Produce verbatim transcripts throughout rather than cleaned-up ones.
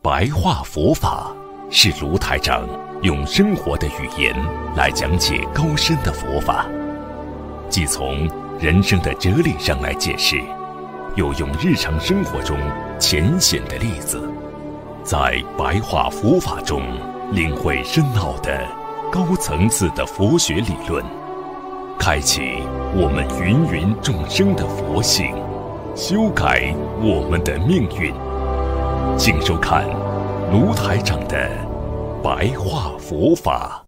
白话佛法是卢台长用生活的语言来讲解高深的佛法，既从人生的哲理上来解释，又用日常生活中浅显的例子，在白话佛法中领会深奥的高层次的佛学理论，开启我们芸芸众生的佛性，修改我们的命运。请收看卢台长的白话佛法。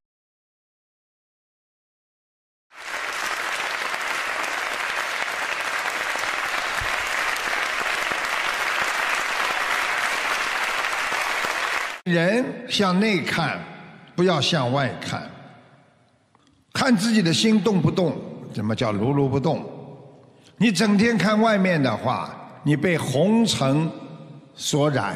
人向内看，不要向外看。看自己的心动不动，怎么叫如如不动？你整天看外面的话，你被红尘所染，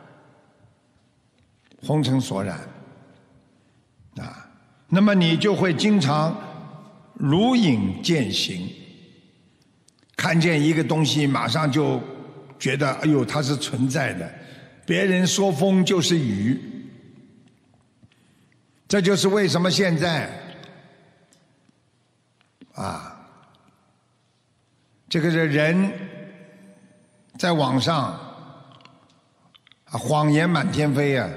红尘所染啊，那么你就会经常如影见形，看见一个东西马上就觉得哎呦它是存在的，别人说风就是雨。这就是为什么现在啊这个人在网上啊谎言满天飞啊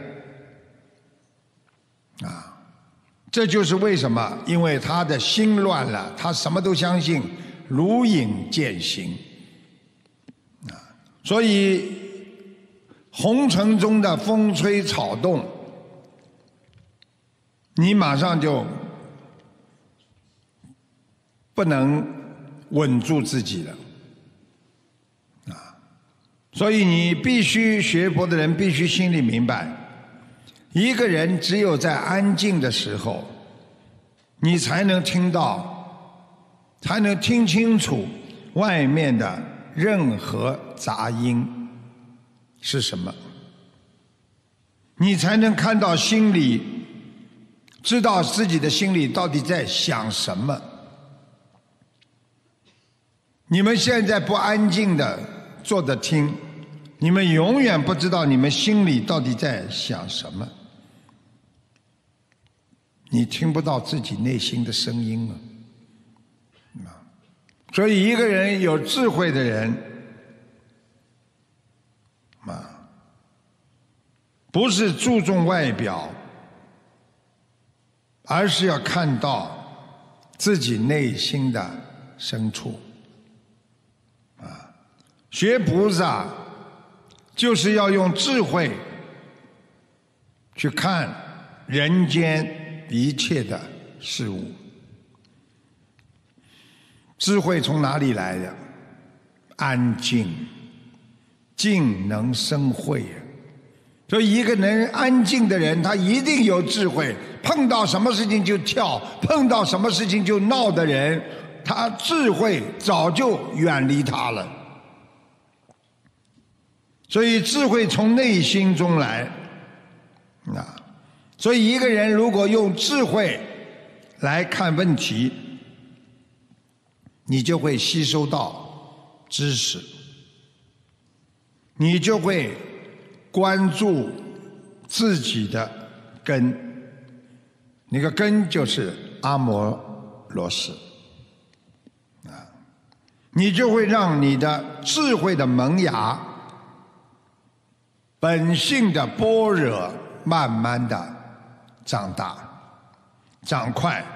啊这就是为什么，因为他的心乱了，他什么都相信，如影见形啊，所以红尘中的风吹草动，你马上就不能稳住自己了啊！所以你必须学佛的人必须心里明白，一个人只有在安静的时候，你才能听到，才能听清楚外面的任何杂音是什么，你才能看到心里，知道自己的心里到底在想什么。你们现在不安静的坐着听，你们永远不知道你们心里到底在想什么，你听不到自己内心的声音了。所以一个人有智慧的人啊，不是注重外表，而是要看到自己内心的深处。啊，学菩萨就是要用智慧去看人间一切的事物。智慧从哪里来的？安静，静能生慧。所以一个能安静的人，他一定有智慧，碰到什么事情就跳，碰到什么事情就闹的人，他智慧早就远离他了。所以智慧从内心中来啊，所以一个人如果用智慧来看问题，你就会吸收到知识，你就会关注自己的根，那个根就是阿摩罗什啊，你就会让你的智慧的萌芽，本性的般若慢慢的长大长快。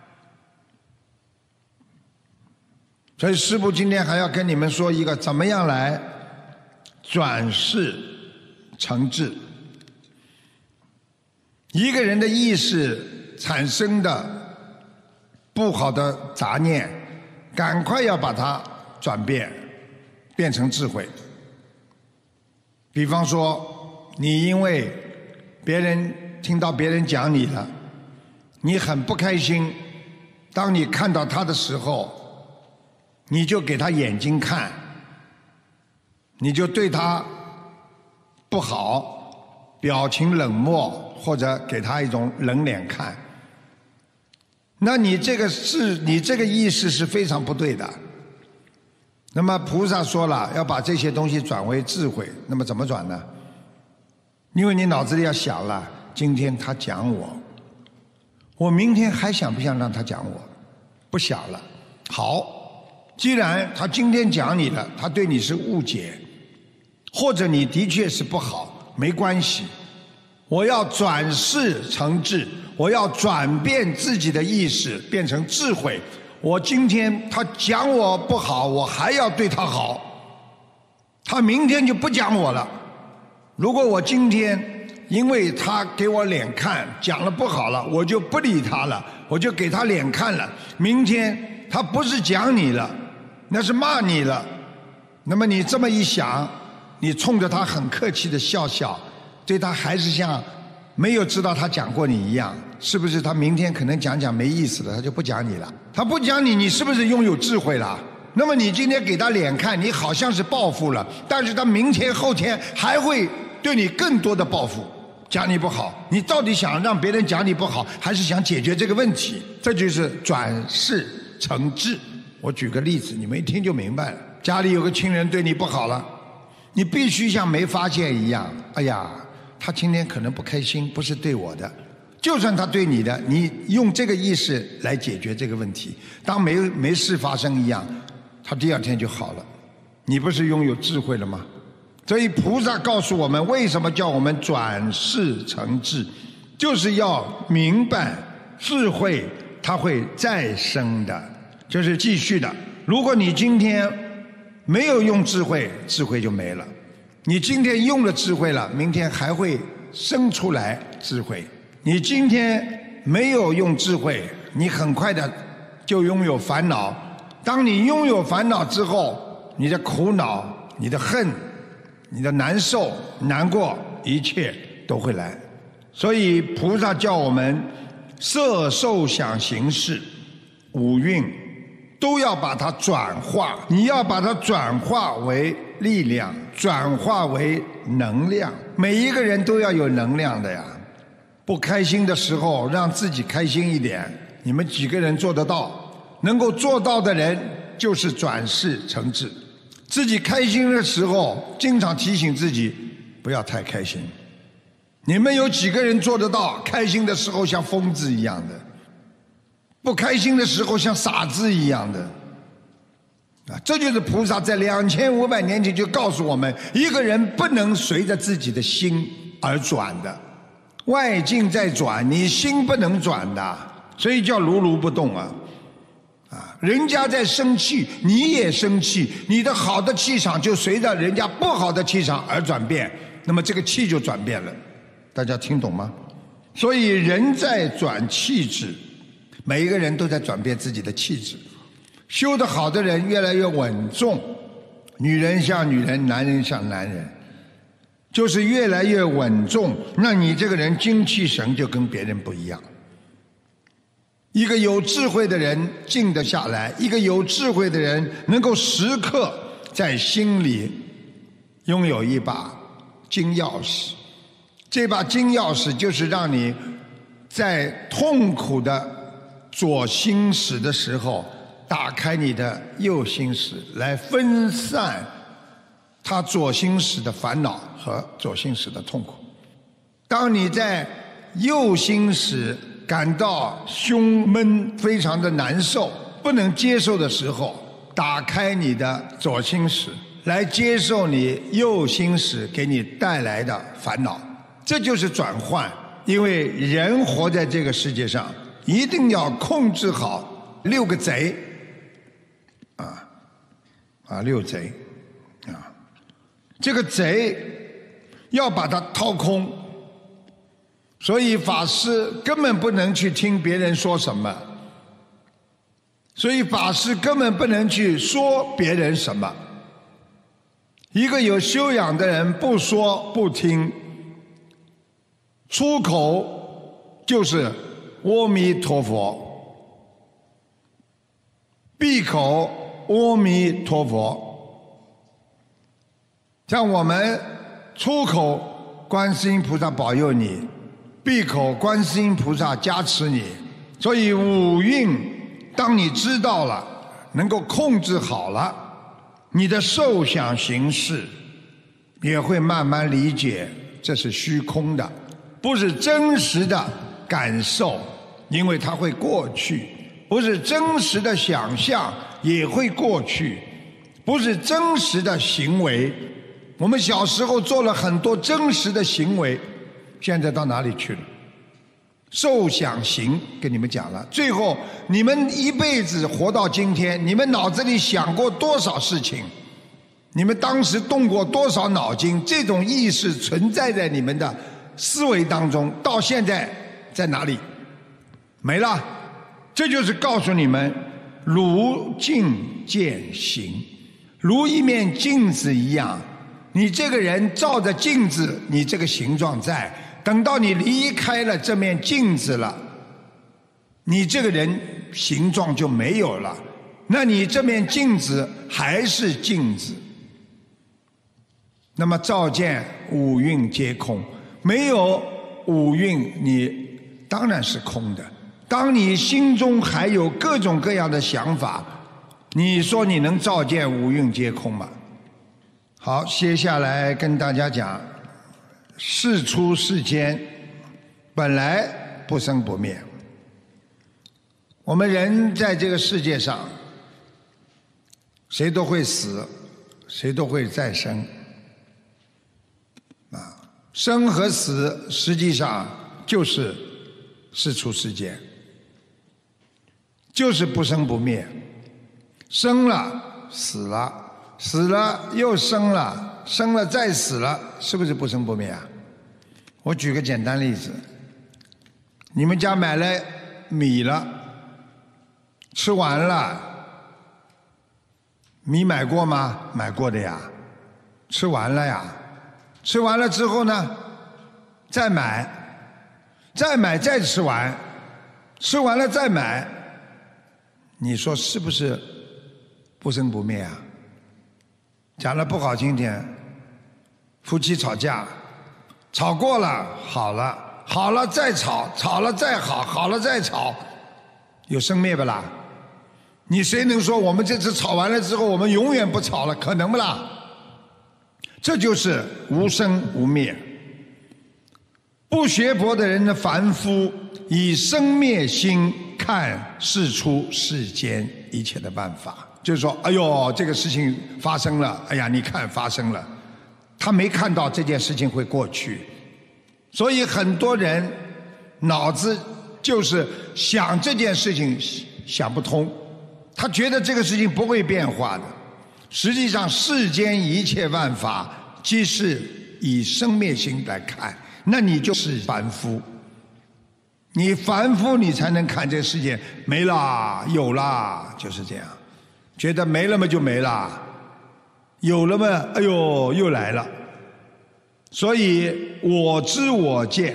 所以师父今天还要跟你们说一个怎么样来转世成智。一个人的意识产生的不好的杂念，赶快要把它转变变成智慧。比方说你因为别人听到别人讲你了，你很不开心，当你看到他的时候，你就给他眼睛看，你就对他不好，表情冷漠，或者给他一种冷脸看，那你这个是你这个意识是非常不对的。那么菩萨说了，要把这些东西转为智慧，那么怎么转呢？ 因为你脑子里要想了，今天他讲我，我明天还想不想让他讲我？不想了。好，既然他今天讲你了，他对你是误解，或者你的确是不好，没关系。我要转世成智，我要转变自己的意识，变成智慧。我今天他讲我不好，我还要对他好。他明天就不讲我了。如果我今天因为他给我脸看，讲了不好了，我就不理他了，我就给他脸看了。明天他不是讲你了，那是骂你了。那么你这么一想，你冲着他很客气的笑笑，对他还是像没有知道他讲过你一样，是不是？他明天可能讲讲没意思的，他就不讲你了。他不讲你，你是不是拥有智慧了？那么你今天给他脸看，你好像是报复了，但是他明天后天还会对你更多的报复，讲你不好。你到底想让别人讲你不好，还是想解决这个问题？这就是转世成智。我举个例子，你们一听就明白了。家里有个亲人对你不好了，你必须像没发现一样，哎呀，他今天可能不开心，不是对我的。就算他对你的，你用这个意识来解决这个问题，当没没事发生一样，他第二天就好了。你不是拥有智慧了吗？所以菩萨告诉我们，为什么叫我们转世成智，就是要明白智慧它会再生的，就是继续的。如果你今天没有用智慧，智慧就没了。你今天用了智慧了，明天还会生出来智慧。你今天没有用智慧，你很快的就拥有烦恼。当你拥有烦恼之后，你的苦恼、你的恨、你的难受、难过，一切都会来。所以菩萨叫我们色受想行识五蕴都要把它转化，你要把它转化为力量，转化为能量。每一个人都要有能量的呀。不开心的时候让自己开心一点，你们几个人做得到？能够做到的人就是转世成智。自己开心的时候经常提醒自己不要太开心。你们有几个人做得到开心的时候像疯子一样的，不开心的时候像傻子一样的啊？这就是菩萨在两千五百年前就告诉我们，一个人不能随着自己的心而转的，外境在转，你心不能转的，所以叫如如不动啊！啊，人家在生气，你也生气，你的好的气场就随着人家不好的气场而转变，那么这个气就转变了。大家听懂吗？所以人在转气质，每一个人都在转变自己的气质。修得好的人越来越稳重，女人像女人，男人像男人，就是越来越稳重，那你这个人精气神就跟别人不一样。一个有智慧的人静得下来，一个有智慧的人能够时刻在心里拥有一把金钥匙，这把金钥匙就是让你在痛苦的左心室的时候打开你的右心室，来分散他左心室的烦恼和左心室的痛苦。当你在右心室感到胸闷非常的难受，不能接受的时候，打开你的左心室，来接受你右心室给你带来的烦恼。这就是转换。因为人活在这个世界上，一定要控制好六个贼啊啊六贼啊，这个贼要把它掏空。所以法师根本不能去听别人说什么，所以法师根本不能去说别人什么。一个有修养的人不说不听，出口就是阿弥陀佛，闭口阿弥陀佛。像我们出口观世音菩萨保佑你，闭口观世音菩萨加持你。所以五蕴当你知道了，能够控制好了，你的受想行识也会慢慢理解这是虚空的，不是真实的感受，因为它会过去；不是真实的想象，也会过去；不是真实的行为。我们小时候做了很多真实的行为，现在到哪里去了？受想行跟你们讲了，最后你们一辈子活到今天，你们脑子里想过多少事情？你们当时动过多少脑筋？这种意识存在在你们的思维当中，到现在在哪里？没了。这就是告诉你们，如镜见形，如一面镜子一样。你这个人照着镜子，你这个形状在，等到你离开了这面镜子了，你这个人形状就没有了，那你这面镜子还是镜子。那么照见五蕴皆空，没有五蕴你当然是空的。当你心中还有各种各样的想法，你说你能照见五蕴皆空吗？好，接下来跟大家讲，世出世间本来不生不灭。我们人在这个世界上，谁都会死，谁都会再生。啊，生和死实际上就是世出世间，就是不生不灭。生了，死了。死了又生了，生了再死了，是不是不生不灭啊？我举个简单例子，你们家买了米了，吃完了，米买过吗？买过的呀，吃完了呀，吃完了之后呢，再买，再买再吃完，吃完了再买，你说是不是不生不灭啊？讲得不好听点，夫妻吵架，吵过了好了，好了再吵，吵了再好，好了再吵，有生灭不啦？你谁能说我们这次吵完了之后我们永远不吵了？可能不啦？这就是无生无灭。不学佛的人的凡夫以生灭心看世出世间一切的办法，就是说，哎呦，这个事情发生了，哎呀，你看发生了，他没看到这件事情会过去，所以很多人脑子就是想这件事情想不通，他觉得这个事情不会变化的。实际上，世间一切万法皆是以生灭心来看，那你就是凡夫。你凡夫，你才能看这个世界没啦，有啦，就是这样。觉得没了嘛就没了，有了嘛，哎呦又来了。所以我知我见，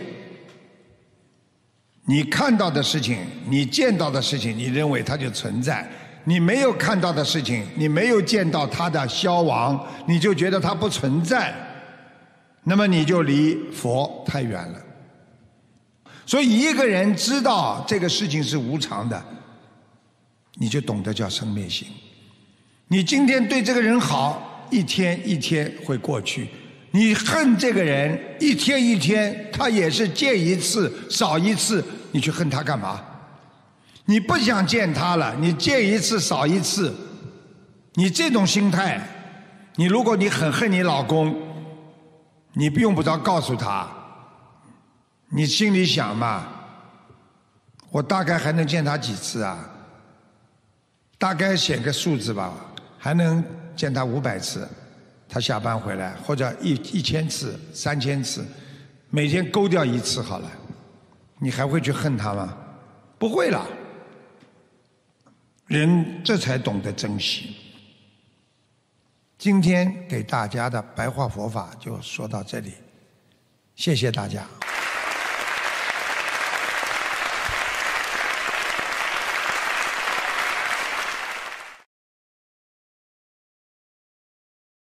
你看到的事情，你见到的事情，你认为它就存在；你没有看到的事情，你没有见到它的消亡，你就觉得它不存在，那么你就离佛太远了。所以一个人知道这个事情是无常的，你就懂得叫生灭心。你今天对这个人好，一天一天会过去；你恨这个人，一天一天，他也是见一次少一次，你去恨他干嘛？你不想见他了，你见一次少一次，你这种心态，你如果你很恨你老公，你用不着告诉他，你心里想嘛，我大概还能见他几次啊？大概写个数字吧，还能见他五百次，他下班回来，或者一一千次、三千次，每天勾掉一次好了，你还会去恨他吗？不会了。人这才懂得珍惜。今天给大家的白话佛法就说到这里，谢谢大家。